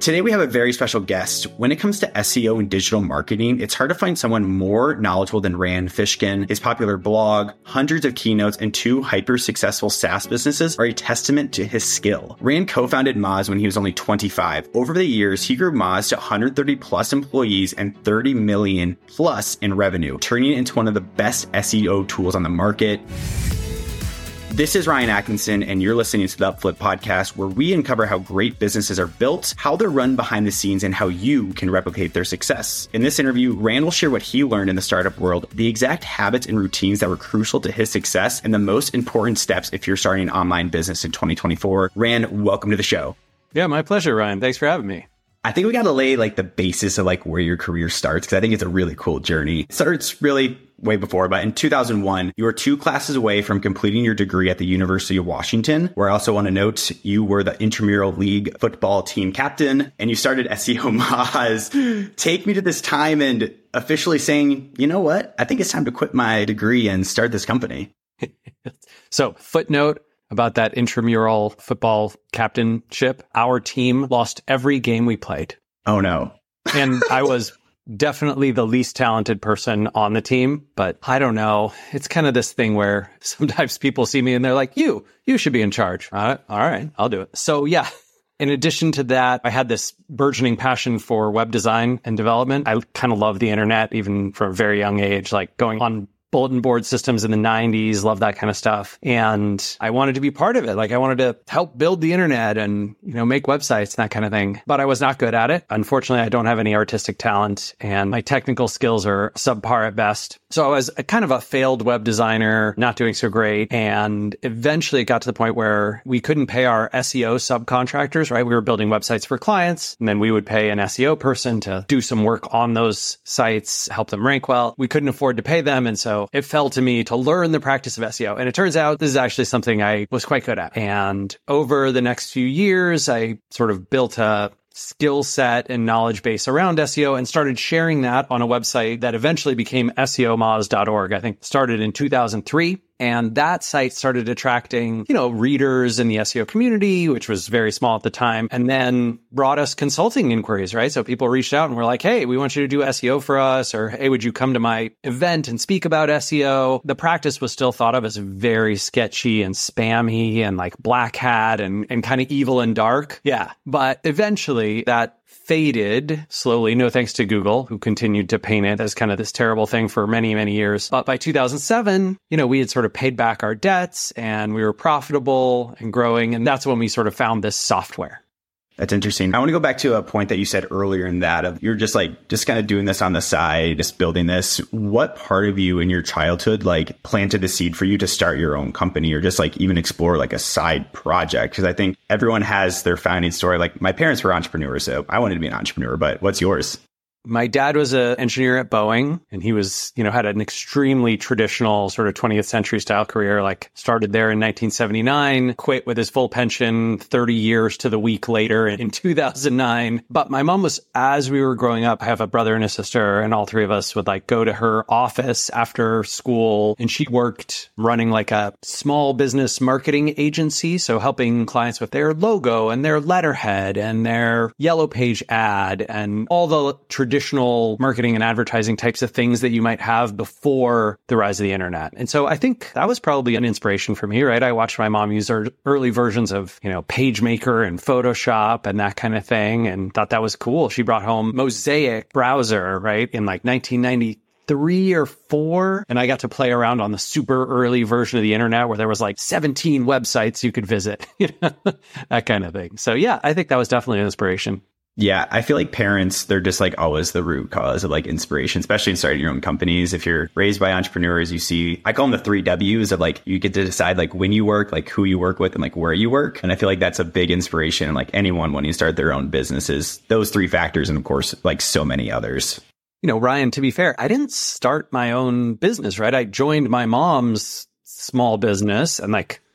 Today, we have a very special guest. When it comes to SEO and digital marketing, it's hard to find someone more knowledgeable than Rand Fishkin. His popular blog, hundreds of keynotes, and 2 hyper-successful SaaS businesses are a testament to his skill. Rand co-founded Moz when he was only 25. Over the years, he grew Moz to 130 plus employees and 30 million plus in revenue, turning it into one of the best SEO tools on the market. This is Ryan Atkinson, and you're listening to the Upflip podcast, where we uncover how great businesses are built, how they're run behind the scenes, and how you can replicate their success. In this interview, Rand will share what he learned in the startup world, the exact habits and routines that were crucial to his success, and the most important steps if you're starting an online business in 2024. Rand, welcome to the show. Yeah, my pleasure, Ryan. Thanks for having me. I think we got to lay the basis of where your career starts, because I think it's a really cool journey. It starts really way before, but in 2001, you were 2 classes away from completing your degree at the University of Washington, where I also want to note you were the intramural league football team captain, and you started SEO Moz. Take me to this time and officially saying, you know what? I think it's time to quit my degree and start this company. So, footnote about that intramural football captainship. Our team lost every game we played. Oh, no. And I was definitely the least talented person on the team, but I don't know. It's kind of this thing where sometimes people see me and they're like, you should be in charge. All right, I'll do it. So yeah, in addition to that, I had this burgeoning passion for web design and development. I kind of love the internet, even from a very young age, going on bulletin board systems in the 90s, love that kind of stuff. And I wanted to be part of it. I wanted to help build the internet and, make websites and that kind of thing. But I was not good at it. Unfortunately, I don't have any artistic talent and my technical skills are subpar at best. So I was kind of a failed web designer, not doing so great. And eventually it got to the point where we couldn't pay our SEO subcontractors, right? We were building websites for clients, and then we would pay an SEO person to do some work on those sites, help them rank well. We couldn't afford to pay them. And so it fell to me to learn the practice of SEO. And it turns out this is actually something I was quite good at. And over the next few years, I sort of built a skill set and knowledge base around SEO and started sharing that on a website that eventually became SEOmoz.org. I think started in 2003. And that site started attracting, readers in the SEO community, which was very small at the time, and then brought us consulting inquiries, right? So people reached out and were like, hey, we want you to do SEO for us, or hey, would you come to my event and speak about SEO? The practice was still thought of as very sketchy and spammy and black hat and kind of evil and dark. Yeah. But eventually that faded slowly, no thanks to Google, who continued to paint it as kind of this terrible thing for many, many years. But by 2007, we had sort of paid back our debts and we were profitable and growing. And that's when we sort of found this software. That's interesting. I want to go back to a point that you said earlier in that of you're just kind of doing this on the side, just building this. What part of you in your childhood planted the seed for you to start your own company or just even explore a side project? Because I think everyone has their founding story. My parents were entrepreneurs, so I wanted to be an entrepreneur, but what's yours? My dad was an engineer at Boeing, and he was, had an extremely traditional sort of 20th century style career, started there in 1979, quit with his full pension 30 years to the week later in 2009. But my mom was, as we were growing up, I have a brother and a sister, and all 3 of us would go to her office after school, and she worked running a small business marketing agency. So helping clients with their logo and their letterhead and their yellow page ad and all the traditional marketing and advertising types of things that you might have before the rise of the internet. And so I think that was probably an inspiration for me, right? I watched my mom use her early versions of, PageMaker and Photoshop and that kind of thing, and thought that was cool. She brought home Mosaic browser, right, in 1993 or 4. And I got to play around on the super early version of the internet where there was 17 websites you could visit, that kind of thing. So yeah, I think that was definitely an inspiration. Yeah, I feel parents, they're just always the root cause of inspiration, especially in starting your own companies. If you're raised by entrepreneurs, you see, I call them the 3 W's of you get to decide when you work, who you work with and where you work. And I feel that's a big inspiration in anyone wanting to start their own businesses, those 3 factors. And of course, so many others. Ryan, to be fair, I didn't start my own business, right? I joined my mom's small business and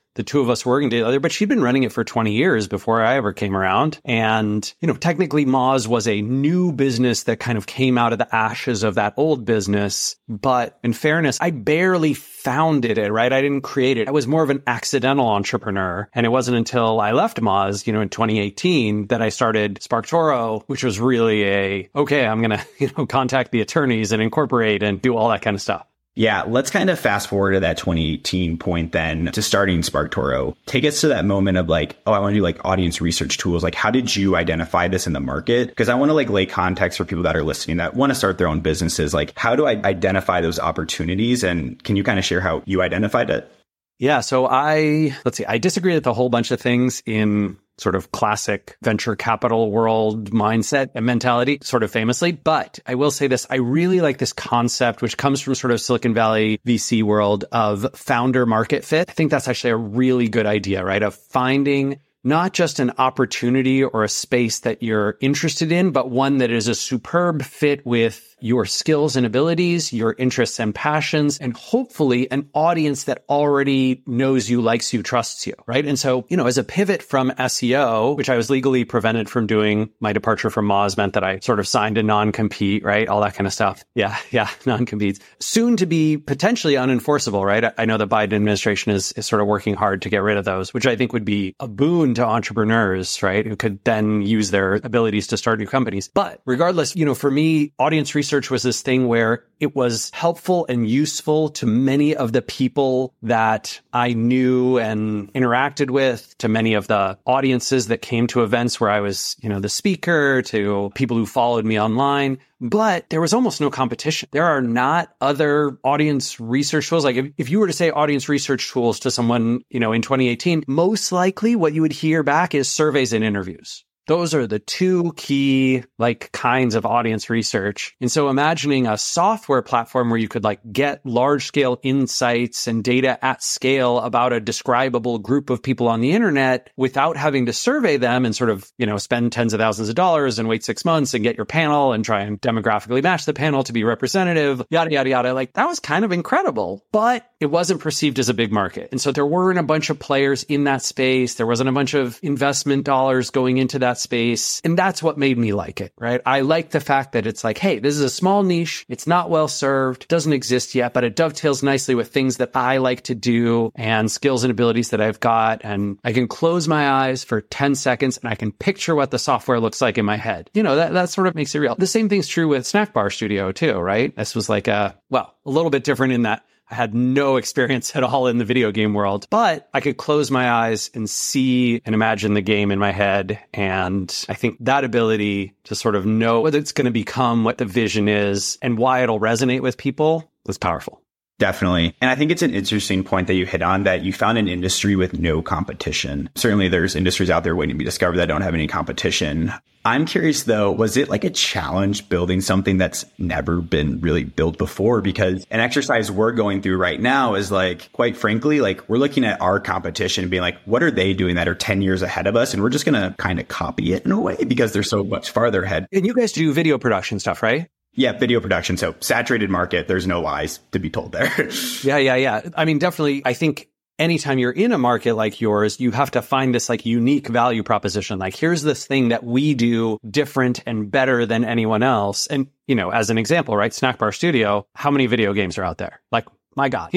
the two of us working together, but she'd been running it for 20 years before I ever came around. And, technically Moz was a new business that kind of came out of the ashes of that old business. But in fairness, I barely founded it, right? I didn't create it. I was more of an accidental entrepreneur. And it wasn't until I left Moz, in 2018 that I started SparkToro, which was really okay, I'm going to, contact the attorneys and incorporate and do all that kind of stuff. Yeah, let's kind of fast forward to that 2018 point then to starting SparkToro. Take us to that moment of I want to do audience research tools. How did you identify this in the market? Because I want to lay context for people that are listening that want to start their own businesses. How do I identify those opportunities? And can you kind of share how you identified it? Yeah, so I disagreed with a whole bunch of things in sort of classic venture capital world mindset and mentality, sort of famously. But I will say this, I really like this concept, which comes from sort of Silicon Valley VC world of founder market fit. I think that's actually a really good idea, right? Of finding not just an opportunity or a space that you're interested in, but one that is a superb fit with your skills and abilities, your interests and passions, and hopefully an audience that already knows you, likes you, trusts you, right? And so, as a pivot from SEO, which I was legally prevented from doing, my departure from Moz meant that I sort of signed a non-compete, right? All that kind of stuff. Yeah, non-competes. Soon to be potentially unenforceable, right? I know the Biden administration is sort of working hard to get rid of those, which I think would be a boon to entrepreneurs, right? Who could then use their abilities to start new companies. But regardless, for me, audience research was this thing where it was helpful and useful to many of the people that I knew and interacted with, to many of the audiences that came to events where I was, the speaker, to people who followed me online. But there was almost no competition. There are not other audience research tools. If you were to say audience research tools to someone, in 2018, most likely what you would hear back is surveys and interviews. Those are the two key kinds of audience research. And so imagining a software platform where you could get large scale insights and data at scale about a describable group of people on the internet without having to survey them and sort of, spend tens of thousands of dollars and wait 6 months and get your panel and try and demographically match the panel to be representative, yada, yada, yada. That was kind of incredible, but it wasn't perceived as a big market. And so there weren't a bunch of players in that space. There wasn't a bunch of investment dollars going into that space. And that's what made me like it, right? I like the fact that it's hey, this is a small niche. It's not well served, doesn't exist yet, but it dovetails nicely with things that I like to do and skills and abilities that I've got. And I can close my eyes for 10 seconds and I can picture what the software looks like in my head. That sort of makes it real. The same thing's true with Snack Bar Studio too, right? This was a little bit different in that I had no experience at all in the video game world, but I could close my eyes and see and imagine the game in my head. And I think that ability to sort of know what it's going to become, what the vision is, and why it'll resonate with people was powerful. Definitely. And I think it's an interesting point that you hit on, that you found an industry with no competition. Certainly there's industries out there waiting to be discovered that don't have any competition. I'm curious though, was it a challenge building something that's never been really built before? Because an exercise we're going through right now is quite frankly, we're looking at our competition and being what are they doing that are 10 years ahead of us? And we're just going to kind of copy it in a way because they're so much farther ahead. And you guys do video production stuff, right? Yeah, video production. So saturated market, there's no lies to be told there. Yeah. I mean, definitely, I think anytime you're in a market like yours, you have to find this unique value proposition. Here's this thing that we do different and better than anyone else. And, as an example, right? Snack Bar Studio, how many video games are out there? My God,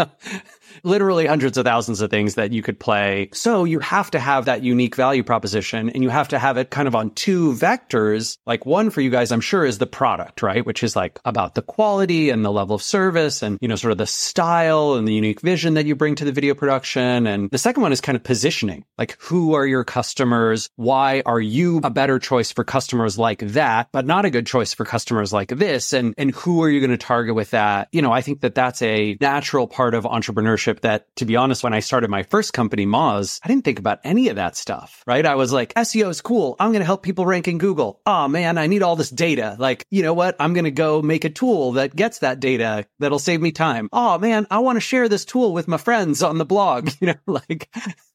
literally hundreds of thousands of things that you could play. So you have to have that unique value proposition, and you have to have it kind of on two vectors. One for you guys, I'm sure, is the product, right? Which is about the quality and the level of service and, sort of the style and the unique vision that you bring to the video production. And the second one is kind of positioning. Who are your customers? Why are you a better choice for customers like that, but not a good choice for customers like this? And who are you going to target with that? I think that that's a natural part of entrepreneurship that, to be honest, when I started my first company, Moz, I didn't think about any of that stuff, right? I was SEO is cool. I'm going to help people rank in Google. Oh man, I need all this data. You know what? I'm going to go make a tool that gets that data that'll save me time. Oh man, I want to share this tool with my friends on the blog.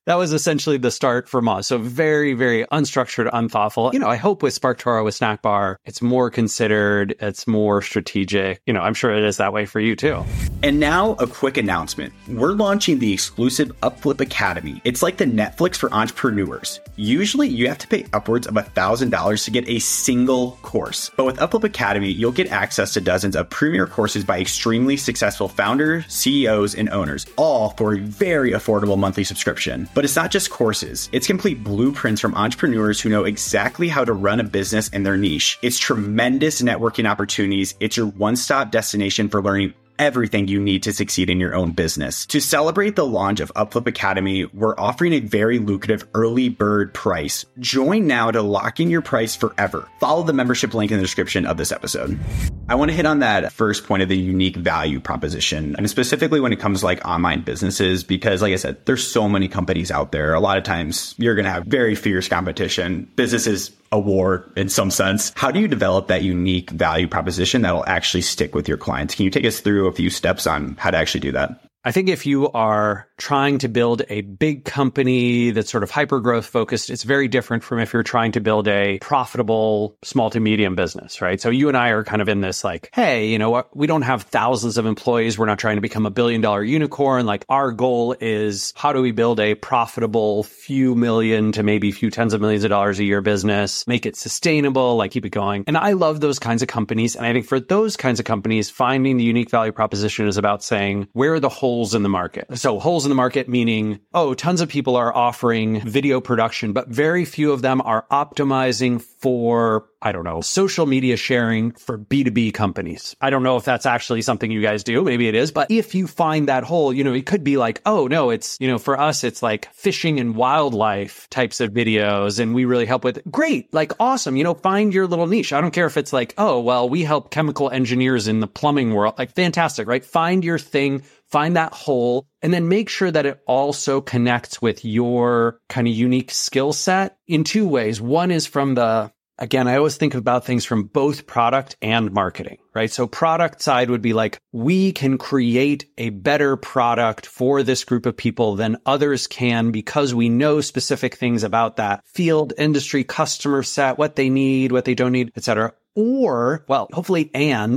that was essentially the start for Moz. So very, very unstructured, unthoughtful. I hope with SparkToro, with Snack Bar, it's more considered, it's more strategic. I'm sure it is that way for you too. And now a quick announcement. We're launching the exclusive Upflip Academy. It's like the Netflix for entrepreneurs. Usually you have to pay upwards of $1,000 to get a single course. But with Upflip Academy, you'll get access to dozens of premier courses by extremely successful founders, CEOs, and owners, all for a very affordable monthly subscription. But it's not just courses. It's complete blueprints from entrepreneurs who know exactly how to run a business in their niche. It's tremendous networking opportunities. It's your one-stop destination for learning everything you need to succeed in your own business. To celebrate the launch of Upflip Academy, we're offering a very lucrative early bird price. Join now to lock in your price forever. Follow the membership link in the description of this episode. I want to hit on that first point of the unique value proposition, and specifically when it comes to like online businesses, because like I said, there's so many companies out there. A lot of times you're going to have very fierce competition. Businesses a war in some sense. How do you develop that unique value proposition that'll actually stick with your clients? Can you take us through a few steps on how to actually do that? I think if you are trying to build a big company that's sort of hyper growth focused, it's very different from if you're trying to build a profitable small to medium business, right? So you and I are kind of in this like, hey, you know what? We don't have thousands of employees. We're not trying to become $1 billion unicorn. Like our goal is how do we build a profitable few million to maybe few tens of millions of dollars a year business, make it sustainable, like keep it going. And I love those kinds of companies. And I think for those kinds of companies, finding the unique value proposition is about saying, where are the holes in the market? So holes in the market meaning, tons of people are offering video production, but very few of them are optimizing for, social media sharing for B2B companies. I don't know if that's actually something you guys do. Maybe it is. But if you find that hole, it could be like, oh, no, it's, for us, it's like fishing and wildlife types of videos. And we really help with it. Great. Like, awesome. Find your little niche. I don't care if it's like, oh, well, we help chemical engineers in the plumbing world. Like, fantastic, right? Find your thing. Find that hole, and then make sure that it also connects with your kind of unique skill set in two ways. One is from again, I always think about things from both product and marketing, right? So product side would be like, we can create a better product for this group of people than others can because we know specific things about that field, industry, customer set, what they need, what they don't need, et cetera. Or, well, hopefully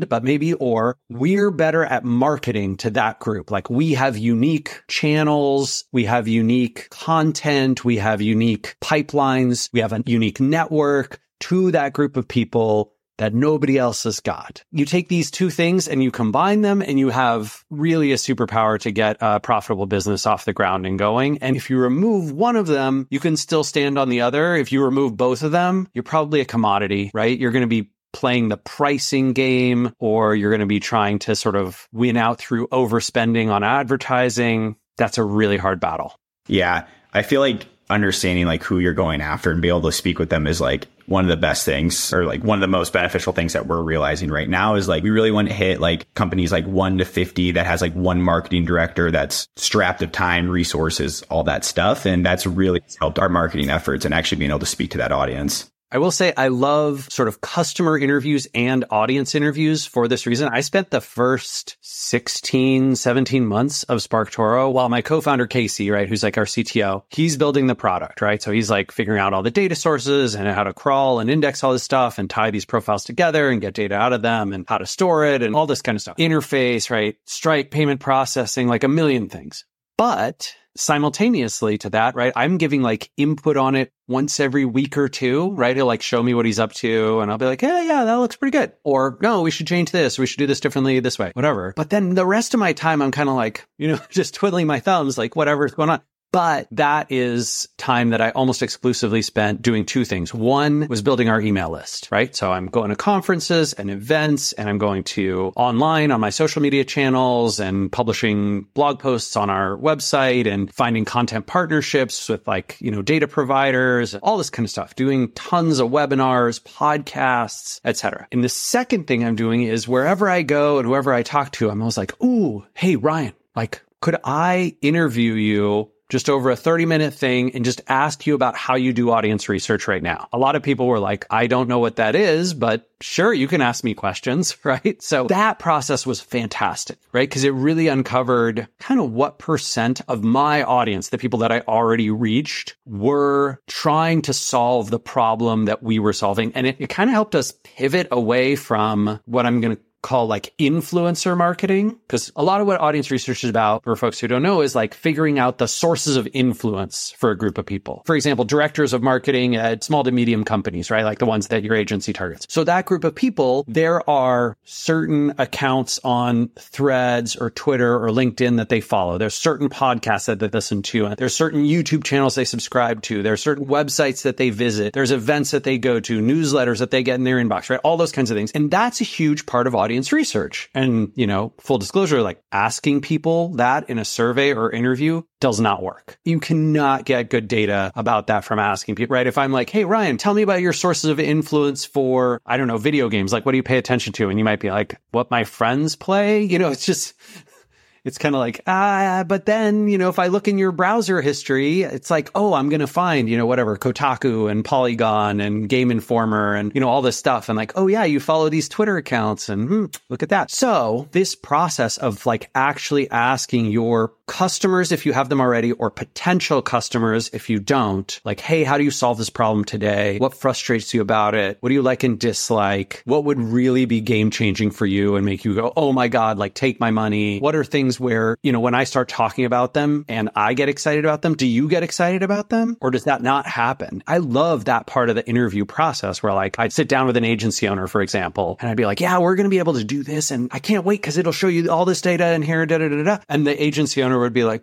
we're better at marketing to that group. Like we have unique channels, we have unique content, we have unique pipelines, we have a unique network to that group of people that nobody else has got. You take these two things and you combine them and you have really a superpower to get a profitable business off the ground and going. And if you remove one of them, you can still stand on the other. If you remove both of them, you're probably a commodity, right? You're going to be playing the pricing game, or you're going to be trying to sort of win out through overspending on advertising. That's a really hard battle. Yeah. I feel like understanding like who you're going after and be able to speak with them is like one of the best things, or like one of the most beneficial things that we're realizing right now is like, we really want to hit like companies like 1 to 50 that has like one marketing director that's strapped of time, resources, all that stuff. And that's really helped our marketing efforts and actually being able to speak to that audience. I will say I love sort of customer interviews and audience interviews for this reason. I spent the first 16, 17 months of SparkToro while my co-founder, Casey, right, who's like our CTO, he's building the product, right? So he's like figuring out all the data sources and how to crawl and index all this stuff and tie these profiles together and get data out of them and how to store it and all this kind of stuff. Interface, right? Stripe, payment processing, like a million things. But simultaneously to that, right, I'm giving like input on it once every week or two, right? He'll like show me what he's up to and I'll be like, hey, yeah, that looks pretty good. Or no, we should change this. We should do this differently this way, whatever. But then the rest of my time, I'm kind of like, just twiddling my thumbs, like whatever's going on. But that is time that I almost exclusively spent doing two things. One was building our email list, right? So I'm going to conferences and events, and I'm going to online on my social media channels and publishing blog posts on our website and finding content partnerships with like, data providers, all this kind of stuff, doing tons of webinars, podcasts, etc. And the second thing I'm doing is wherever I go and whoever I talk to, I'm always like, ooh, hey, Ryan, like, could I interview you just over a 30-minute thing and just ask you about how you do audience research right now. A lot of people were like, I don't know what that is, but sure, you can ask me questions, right? So that process was fantastic, right? Because it really uncovered kind of what percent of my audience, the people that I already reached, were trying to solve the problem that we were solving. And it kind of helped us pivot away from what I'm going to call like influencer marketing, because a lot of what audience research is about, for folks who don't know, is like figuring out the sources of influence for a group of people. For example, directors of marketing at small to medium companies, right? Like the ones that your agency targets. So that group of people, there are certain accounts on Threads or Twitter or LinkedIn that they follow. There's certain podcasts that they listen to. There's certain YouTube channels they subscribe to. There's certain websites that they visit. There's events that they go to, newsletters that they get in their inbox, right? All those kinds of things. And that's a huge part of audience research. And, full disclosure, like asking people that in a survey or interview does not work. You cannot get good data about that from asking people, right? If I'm like, hey, Ryan, tell me about your sources of influence for, I don't know, video games. Like, what do you pay attention to? And you might be like, what my friends play? It's kind of like, but then, if I look in your browser history, it's like, oh, I'm going to find, whatever, Kotaku and Polygon and Game Informer and, all this stuff. And like, oh yeah, you follow these Twitter accounts and look at that. So this process of like actually asking your customers, if you have them already, or potential customers, if you don't, like, hey, how do you solve this problem today? What frustrates you about it? What do you like and dislike? What would really be game changing for you and make you go, oh my God, like take my money? What are things where, when I start talking about them and I get excited about them, do you get excited about them? Or does that not happen? I love that part of the interview process where like I'd sit down with an agency owner, for example, and I'd be like, yeah, we're going to be able to do this. And I can't wait because it'll show you all this data in here, da, da, da, da. And the agency owner would be like,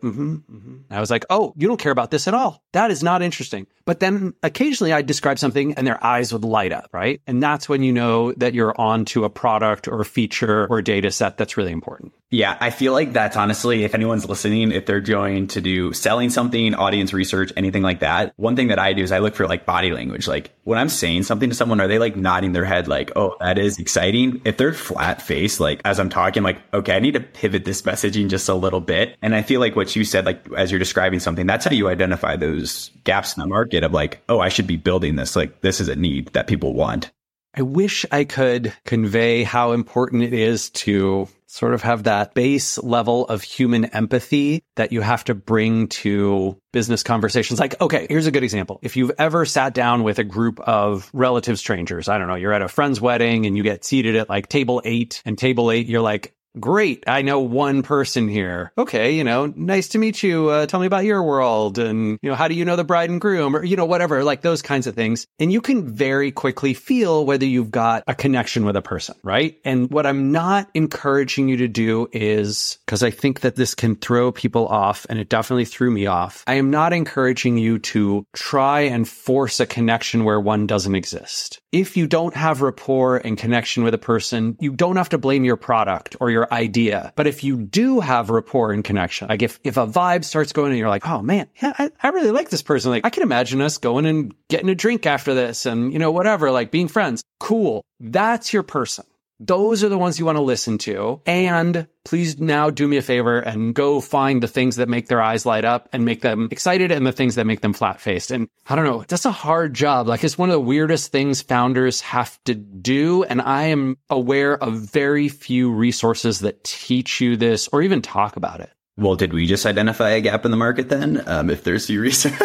I was like, oh, you don't care about this at all. That is not interesting. But then occasionally I'd describe something and their eyes would light up, right? And that's when you know that you're onto a product or a feature or a data set that's really important. Yeah, I feel like that's honestly, if anyone's listening, if they're going to do selling something, audience research, anything like that, one thing that I do is I look for like body language. Like when I'm saying something to someone, are they like nodding their head like, oh, that is exciting? If they're flat faced, like as I'm talking, like, okay, I need to pivot this messaging just a little bit. And I feel like what you said, like as you're describing something, that's how you identify those gaps in the market of like, oh, I should be building this. Like this is a need that people want. I wish I could convey how important it is to sort of have that base level of human empathy that you have to bring to business conversations. Like, okay, here's a good example. If you've ever sat down with a group of relative strangers, I don't know, you're at a friend's wedding and you get seated at like table 8, and table 8, you're like, great, I know one person here. Okay, nice to meet you. Tell me about your world. And, how do you know the bride and groom? Or, whatever, like those kinds of things. And you can very quickly feel whether you've got a connection with a person, right? And what I'm not encouraging you to do is, because I think that this can throw people off, and it definitely threw me off, I am not encouraging you to try and force a connection where one doesn't exist. If you don't have rapport and connection with a person, you don't have to blame your product or your idea. But if you do have rapport and connection, like if a vibe starts going and you're like, oh man, yeah, I really like this person. Like I can imagine us going and getting a drink after this and, whatever, like being friends. Cool. That's your person. Those are the ones you want to listen to. And please now do me a favor and go find the things that make their eyes light up and make them excited and the things that make them flat-faced. And I don't know, that's a hard job. Like it's one of the weirdest things founders have to do. And I am aware of very few resources that teach you this or even talk about it. Well, did we just identify a gap in the market then? If there's few research.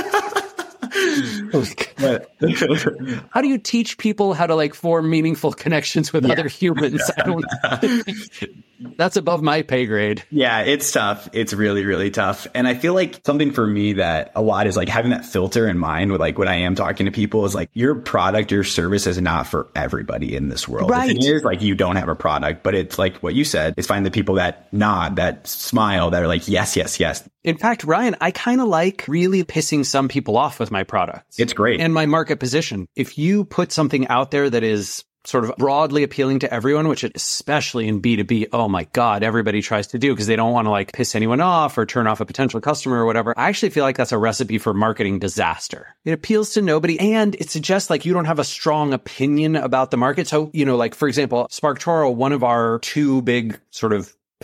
How do you teach people how to like form meaningful connections with other humans? I don't. That's above my pay grade. Yeah, it's tough. It's really, really tough. And I feel like something for me that a lot is like having that filter in mind with like when I am talking to people is like your product, your service is not for everybody in this world. Right. If it is like you don't have a product, but it's like what you said, is find the people that nod, that smile, that are like, yes, yes, yes. In fact, Ryan, I kind of like really pissing some people off with my products. It's great. And my market position. If you put something out there that is sort of broadly appealing to everyone, which especially in B2B, oh my God, everybody tries to do because they don't want to like piss anyone off or turn off a potential customer or whatever. I actually feel like that's a recipe for marketing disaster. It appeals to nobody and it suggests like you don't have a strong opinion about the market. So, like for example, SparkToro, one of our two big sort of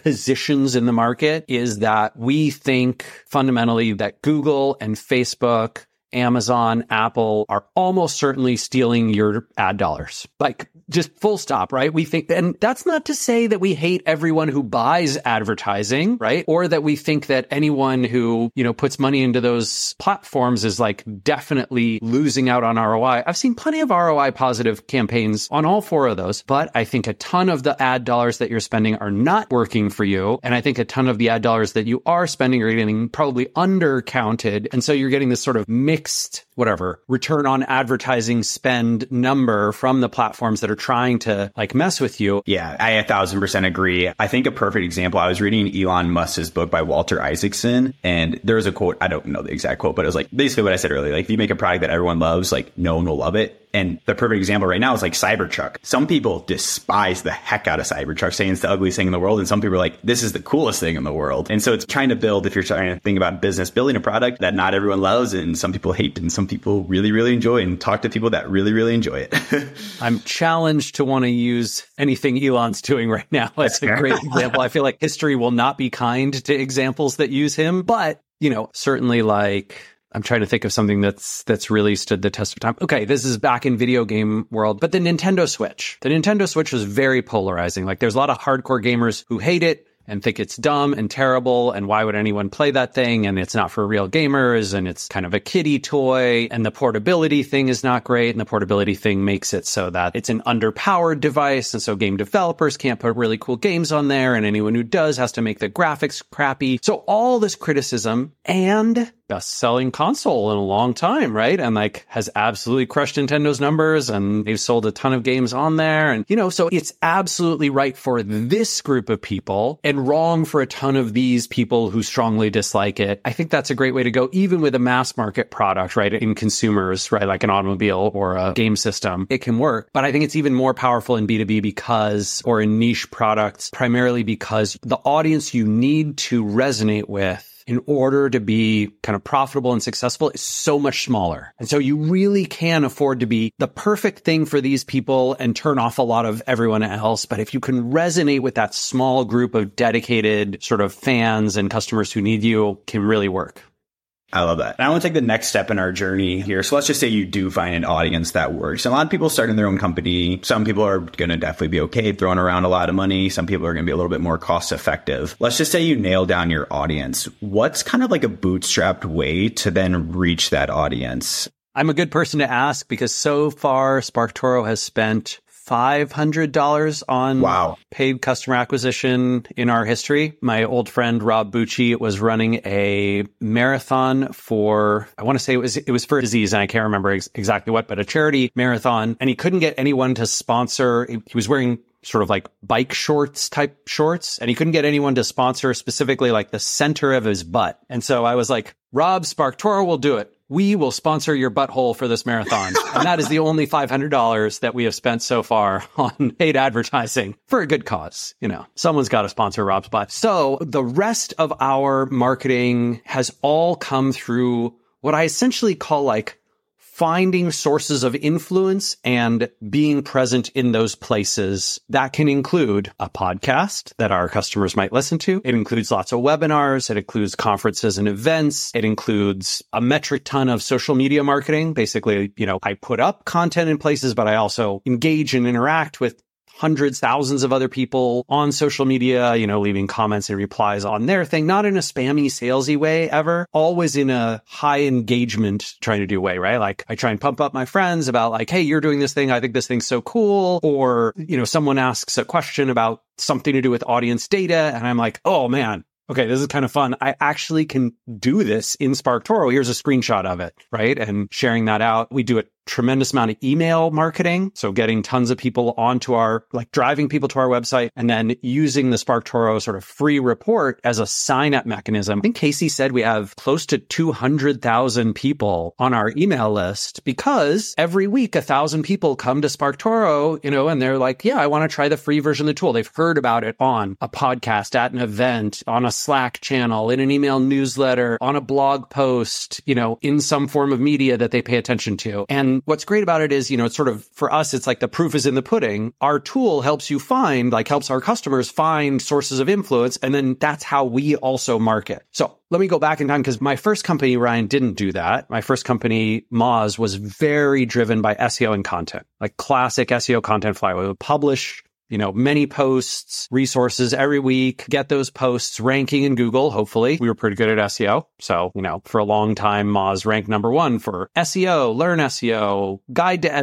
positions in the market is that we think fundamentally that Google and Facebook, Amazon, Apple are almost certainly stealing your ad dollars. Like, just full stop, right? We think, and that's not to say that we hate everyone who buys advertising, right? Or that we think that anyone who, puts money into those platforms is like definitely losing out on ROI. I've seen plenty of ROI positive campaigns on all four of those, but I think a ton of the ad dollars that you're spending are not working for you. And I think a ton of the ad dollars that you are spending are getting probably undercounted. And so you're getting this sort of mixed, return on advertising spend number from the platforms that are trying to mess with you. Yeah, I 1,000% agree. I think a perfect example, I was reading Elon Musk's book by Walter Isaacson, and there was a quote, I don't know the exact quote, but it was basically what I said earlier, if you make a product that everyone loves, no one will love it. And the perfect example right now is Cybertruck. Some people despise the heck out of Cybertruck, saying it's the ugliest thing in the world. And some people are like, this is the coolest thing in the world. And so it's trying to build, if you're trying to think about business, building a product that not everyone loves and some people hate and some people really, really enjoy, and talk to people that really, really enjoy it. I'm challenged to want to use anything Elon's doing right now as a great example. I feel like history will not be kind to examples that use him, but, certainly I'm trying to think of something that's really stood the test of time. Okay, this is back in video game world, but the Nintendo Switch. The Nintendo Switch was very polarizing. There's a lot of hardcore gamers who hate it and think it's dumb and terrible, and why would anyone play that thing, and it's not for real gamers, and it's kind of a kiddie toy, and the portability thing is not great, and the portability thing makes it so that it's an underpowered device, and so game developers can't put really cool games on there, and anyone who does has to make the graphics crappy. So all this criticism, and best-selling console in a long time, right? And has absolutely crushed Nintendo's numbers, and they've sold a ton of games on there. And, so it's absolutely right for this group of people and wrong for a ton of these people who strongly dislike it. I think that's a great way to go, even with a mass market product, right? In consumers, right? Like an automobile or a game system, it can work. But I think it's even more powerful in B2B or in niche products, primarily because the audience you need to resonate with in order to be kind of profitable and successful is so much smaller. And so you really can afford to be the perfect thing for these people and turn off a lot of everyone else. But if you can resonate with that small group of dedicated sort of fans and customers who need you, can really work. I love that. And I want to take the next step in our journey here. So let's just say you do find an audience that works. And a lot of people starting their own company. Some people are going to definitely be okay throwing around a lot of money. Some people are going to be a little bit more cost effective. Let's just say you nail down your audience. What's kind of a bootstrapped way to then reach that audience? I'm a good person to ask because so far SparkToro has spent $500 on paid customer acquisition in our history. My old friend Rob Bucci was running a marathon for, I want to say it was for a disease, and I can't remember exactly what, but a charity marathon, and he couldn't get anyone to sponsor. He was wearing sort of bike shorts type shorts, and he couldn't get anyone to sponsor specifically the center of his butt. And so I was like, Rob, SparkToro will do it. We will sponsor your butthole for this marathon. And that is the only $500 that we have spent so far on paid advertising for a good cause. Someone's got to sponsor Rob's butt. So the rest of our marketing has all come through what I essentially call finding sources of influence and being present in those places. That can include a podcast that our customers might listen to. It includes lots of webinars. It includes conferences and events. It includes a metric ton of social media marketing. Basically, I put up content in places, but I also engage and interact with hundreds, thousands of other people on social media, leaving comments and replies on their thing, not in a spammy, salesy way ever, always in a high engagement trying to do way, right? I try and pump up my friends about hey, you're doing this thing. I think this thing's so cool. Or, someone asks a question about something to do with audience data. And I'm like, oh man, okay, this is kind of fun. I actually can do this in SparkToro. Here's a screenshot of it, right? And sharing that out. We do a tremendous amount of email marketing. So getting tons of people onto our, driving people to our website and then using the SparkToro sort of free report as a sign-up mechanism. I think Casey said we have close to 200,000 people on our email list because every week 1,000 people come to SparkToro, and they're like, yeah, I want to try the free version of the tool. They've heard about it on a podcast, at an event, on a Slack channel, in an email newsletter, on a blog post, in some form of media that they pay attention to. And And what's great about it is, it's sort of, for us, it's like the proof is in the pudding. Our tool helps you helps our customers find sources of influence. And then that's how we also market. So let me go back in time because my first company, Ryan, didn't do that. My first company, Moz, was very driven by SEO and content, like classic SEO content flywheel. We would publish many posts, resources every week, get those posts ranking in Google. Hopefully we were pretty good at SEO. So, for a long time, Moz ranked number one for SEO, learn SEO, guide to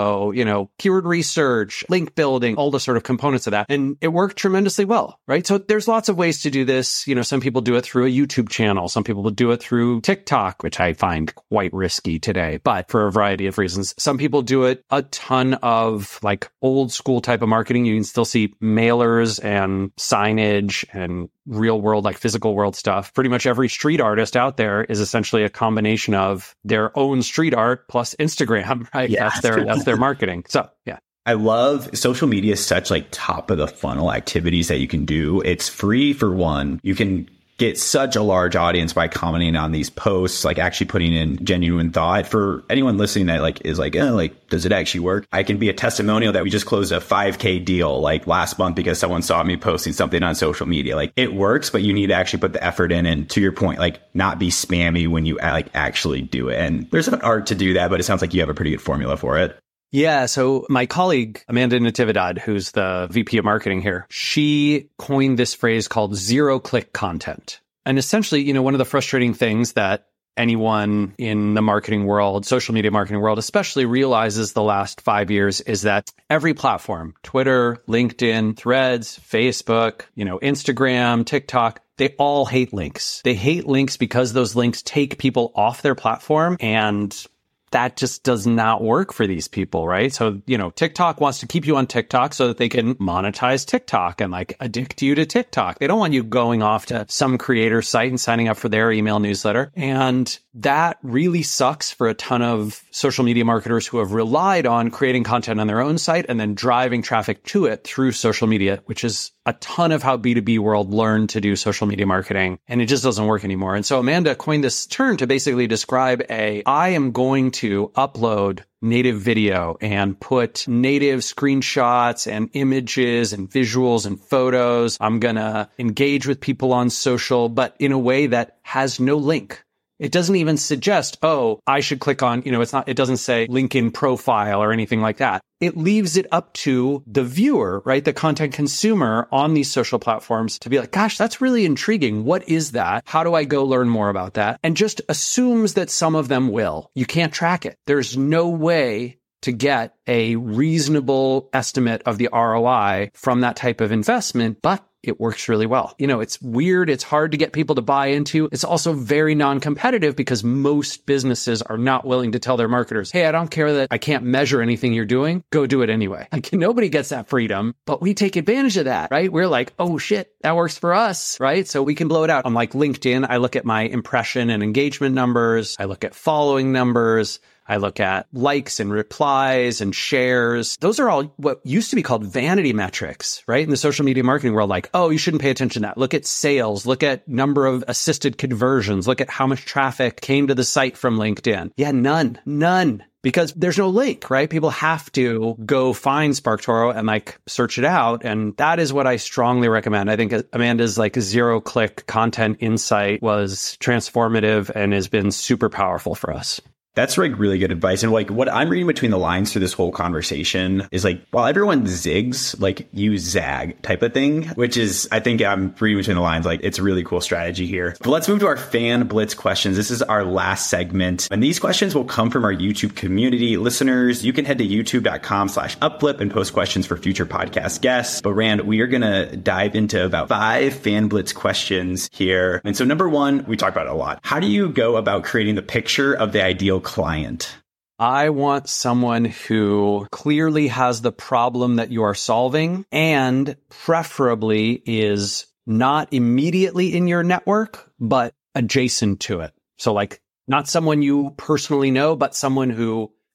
SEO, keyword research, link building, all the sort of components of that. And it worked tremendously well, right? So there's lots of ways to do this. Some people do it through a YouTube channel. Some people will do it through TikTok, which I find quite risky today, but for a variety of reasons. Some people do it a ton of like old school type of marketing. You can still see mailers and signage and real world, like physical world stuff. Pretty much every street artist out there is essentially a combination of their own street art plus Instagram, right? Yeah, that's their marketing. So, yeah. I love social media is such like top of the funnel activities that you can do. It's free for one. You can get such a large audience by commenting on these posts, like actually putting in genuine thought. For anyone listening that is does it actually work? I can be a testimonial that we just closed a 5K deal like last month because someone saw me posting something on social media. Like it works, but you need to actually put the effort in. And to your point, like not be spammy when you actually do it. And there's an art to do that, but it sounds like you have a pretty good formula for it. Yeah. So my colleague, Amanda Natividad, who's the VP of marketing here, she coined this phrase called zero-click content. And essentially, one of the frustrating things that anyone in the marketing world, social media marketing world, especially realizes the last 5 years is that every platform, Twitter, LinkedIn, Threads, Facebook, Instagram, TikTok, they all hate links. They hate links because those links take people off their platform, and that just does not work for these people, right? So, TikTok wants to keep you on TikTok so that they can monetize TikTok and addict you to TikTok. They don't want you going off to some creator site and signing up for their email newsletter. And that really sucks for a ton of social media marketers who have relied on creating content on their own site and then driving traffic to it through social media, which is a ton of how B2B world learned to do social media marketing. And it just doesn't work anymore. And so Amanda coined this term to basically describe I am going to upload native video and put native screenshots and images and visuals and photos. I'm going to engage with people on social, but in a way that has no link. It doesn't even suggest, I should click on, it doesn't say link in profile or anything like that. It leaves it up to the viewer, right? The content consumer on these social platforms to be like, gosh, that's really intriguing. What is that? How do I go learn more about that? And just assumes that some of them will. You can't track it. There's no way to get a reasonable estimate of the ROI from that type of investment, but it works really well. It's weird. It's hard to get people to buy into. It's also very non-competitive because most businesses are not willing to tell their marketers, hey, I don't care that I can't measure anything you're doing. Go do it anyway. Nobody gets that freedom, but we take advantage of that, right? We're like, oh shit, that works for us, right? So we can blow it out. On LinkedIn, I look at my impression and engagement numbers. I look at following numbers. I look at likes and replies and shares. Those are all what used to be called vanity metrics, right? In the social media marketing world, you shouldn't pay attention to that. Look at sales, look at number of assisted conversions, look at how much traffic came to the site from LinkedIn. Yeah, none. Because there's no link, right? People have to go find SparkToro and search it out. And that is what I strongly recommend. I think Amanda's zero-click content insight was transformative and has been super powerful for us. That's really good advice. And what I'm reading between the lines through this whole conversation is while everyone zigs, you zag type of thing, which is, I think I'm reading between the lines, it's a really cool strategy here. But let's move to our fan blitz questions. This is our last segment. And these questions will come from our YouTube community. Listeners, you can head to youtube.com/upflip and post questions for future podcast guests. But Rand, we are going to dive into about 5 fan blitz questions here. And so number 1, we talked about it a lot. How do you go about creating the picture of the ideal client? I want someone who clearly has the problem that you are solving and preferably is not immediately in your network, but adjacent to it. So not someone you personally know, but someone who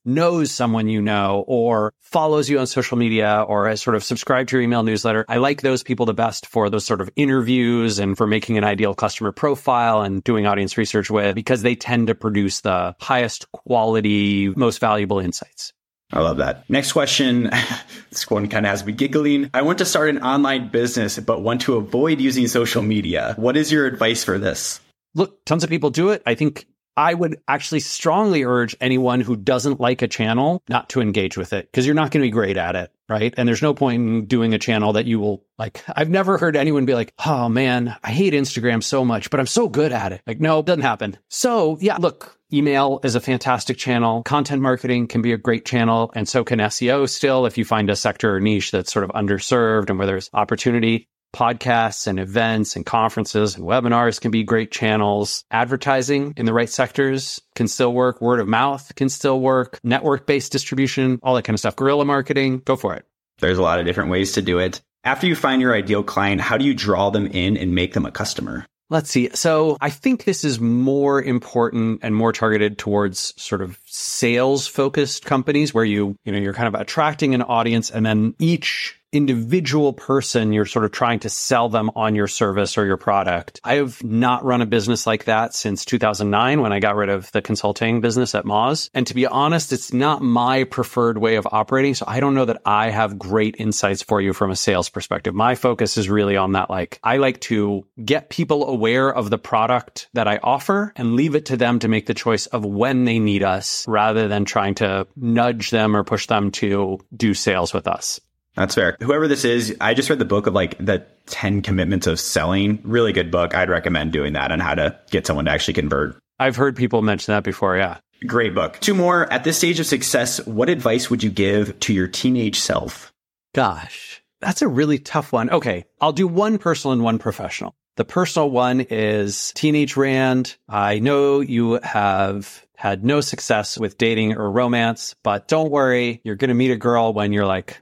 knows someone you know or follows you on social media or has sort of subscribed to your email newsletter. I like those people the best for those sort of interviews and for making an ideal customer profile and doing audience research with, because they tend to produce the highest quality, most valuable insights. I love that. Next question. This one kind of has me giggling. I want to start an online business, but want to avoid using social media. What is your advice for this? Look, tons of people do it. I think I would actually strongly urge anyone who doesn't like a channel not to engage with it, because you're not going to be great at it, right? And there's no point in doing a channel that you will like. I've never heard anyone be like, oh man, I hate Instagram so much, but I'm so good at it. Like, no, it doesn't happen. So yeah, look, email is a fantastic channel. Content marketing can be a great channel. And so can SEO still, if you find a sector or niche that's sort of underserved and where there's opportunity. Podcasts and events and conferences and webinars can be great channels. Advertising in the right sectors can still work. Word of mouth can still work. Network-based distribution, all that kind of stuff. Guerrilla marketing, go for it. There's a lot of different ways to do it. After you find your ideal client, how do you draw them in and make them a customer? Let's see. So I think this is more important and more targeted towards sort of sales-focused companies where you're kind of attracting an audience, and then each individual person, you're sort of trying to sell them on your service or your product. I have not run a business like that since 2009 when I got rid of the consulting business at Moz. And to be honest, it's not my preferred way of operating. So I don't know that I have great insights for you from a sales perspective. My focus is really on that. Like, I like to get people aware of the product that I offer and leave it to them to make the choice of when they need us, rather than trying to nudge them or push them to do sales with us. That's fair. Whoever this is, I just read the book of like the 10 commitments of selling. Really good book. I'd recommend doing that on how to get someone to actually convert. I've heard people mention that before. Yeah. Great book. Two more. At this stage of success, what advice would you give to your teenage self? Gosh, that's a really tough one. Okay. I'll do one personal and one professional. The personal one is teenage Rand. I know you have had no success with dating or romance, but don't worry. You're going to meet a girl when you're like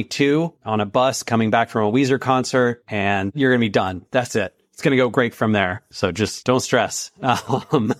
22 on a bus coming back from a Weezer concert, and you're going to be done. That's it. It's going to go great from there. So just don't stress. I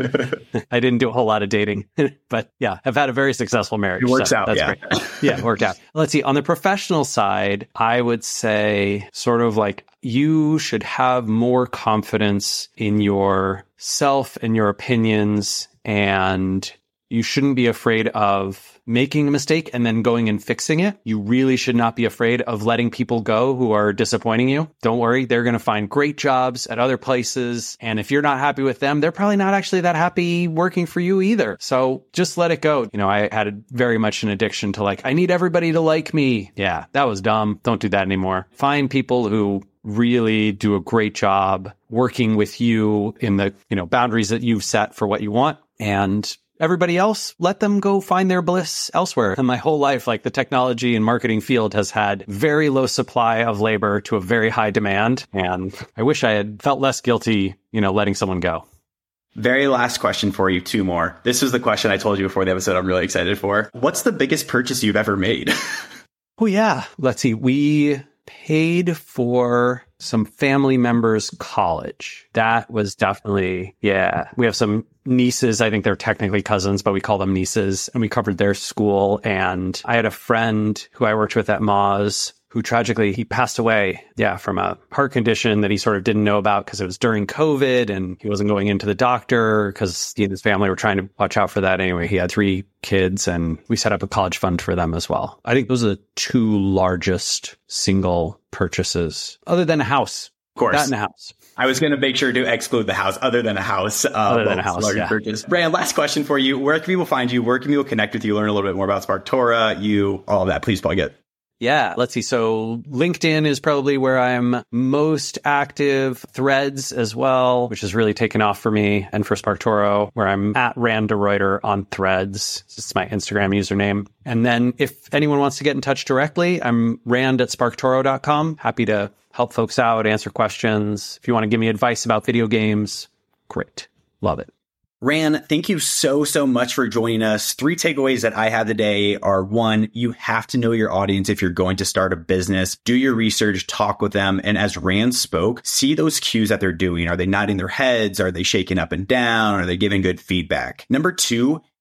didn't do a whole lot of dating, but yeah, I've had a very successful marriage. It works out. That's yeah. Great. Yeah, it worked out. Let's see. On the professional side, I would say sort of like you should have more confidence in yourself and your opinions, and you shouldn't be afraid of making a mistake and then going and fixing it. You really should not be afraid of letting people go who are disappointing you. Don't worry. They're going to find great jobs at other places. And if you're not happy with them, they're probably not actually that happy working for you either. So just let it go. I had very much an addiction to like, I need everybody to like me. Yeah, that was dumb. Don't do that anymore. Find people who really do a great job working with you in the, boundaries that you've set for what you want. And everybody else, let them go find their bliss elsewhere. And my whole life, like the technology and marketing field has had very low supply of labor to a very high demand. And I wish I had felt less guilty, letting someone go. Very last question for you. Two more. This was the question I told you before the episode I'm really excited for. What's the biggest purchase you've ever made? Oh, yeah. Let's see. We paid for some family members' college. That was definitely, yeah. We have some nieces. I think they're technically cousins, but we call them nieces. And we covered their school. And I had a friend who I worked with at Moz who tragically, he passed away, from a heart condition that he sort of didn't know about because it was during COVID and he wasn't going into the doctor because he and his family were trying to watch out for that. Anyway, he had 3 kids and we set up a college fund for them as well. I think those are the 2 largest single purchases other than a house. Of course. That and a house. I was going to make sure to exclude the house, other than a house. Other than a house, yeah. Purchase. Rand, last question for you. Where can people find you? Where can people connect with you, learn a little bit more about SparkToro, all of that? Please plug it. Yeah, let's see. So LinkedIn is probably where I'm most active. Threads as well, which has really taken off for me and for SparkToro, where I'm at Rand de Ruyter on Threads. It's my Instagram username. And then if anyone wants to get in touch directly, I'm rand@sparktoro.com. Happy to help folks out, answer questions. If you want to give me advice about video games, great. Love it. Rand, thank you so much for joining us. 3 takeaways that I had today are: 1, you have to know your audience if you're going to start a business. Do your research, talk with them. And as Rand spoke, see those cues that they're doing. Are they nodding their heads? Are they shaking up and down? Are they giving good feedback? Number 2,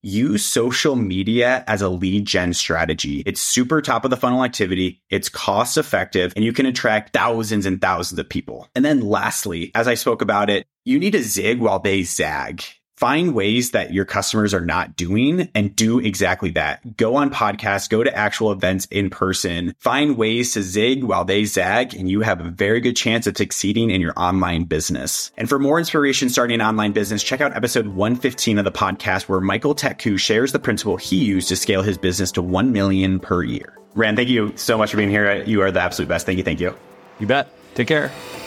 use social media as a lead gen strategy. It's super top of the funnel activity. It's cost effective and you can attract thousands and thousands of people. And then lastly, as I spoke about it, you need to zig while they zag. Find ways that your customers are not doing and do exactly that. Go on podcasts, go to actual events in person, find ways to zig while they zag, and you have a very good chance of succeeding in your online business. And for more inspiration starting an online business, check out episode 115 of the podcast where Michael Tetku shares the principle he used to scale his business to 1 million per year. Rand, thank you so much for being here. You are the absolute best. Thank you. You bet. Take care.